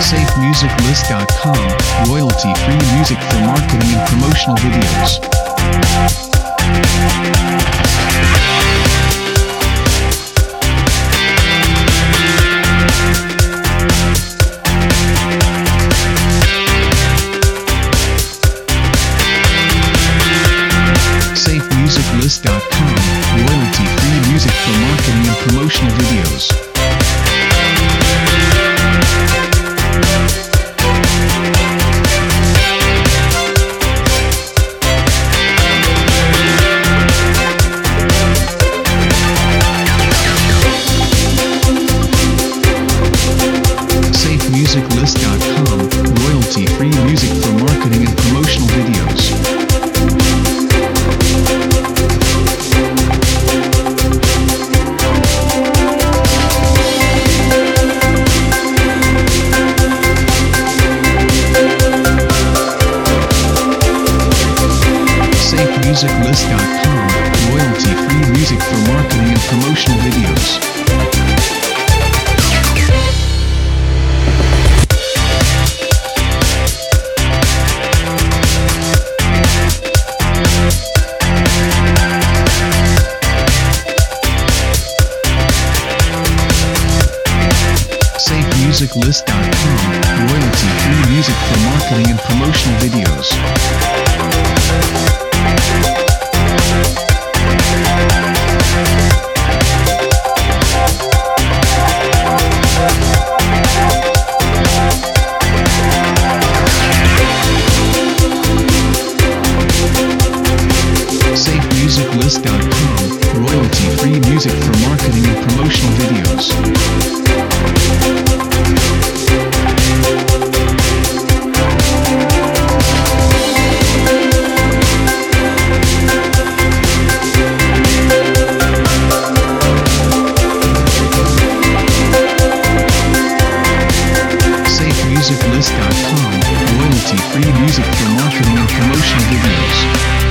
SafeMusicList.com, royalty-free music for marketing and promotional videos. SafeMusicList.com, royalty-free music for marketing and promotional videos. SafeMusicList.com, royalty-free music for marketing and promotional videos. SafeMusicList.com, royalty-free music for marketing and promotional videos. SafeMusicList.com, royalty-free music for marketing and promotional videos. SafeMusicList.com, royalty-free music for marketing and promotional videos. SafeMusicList.com, royalty-free music for marketing and promotional videos.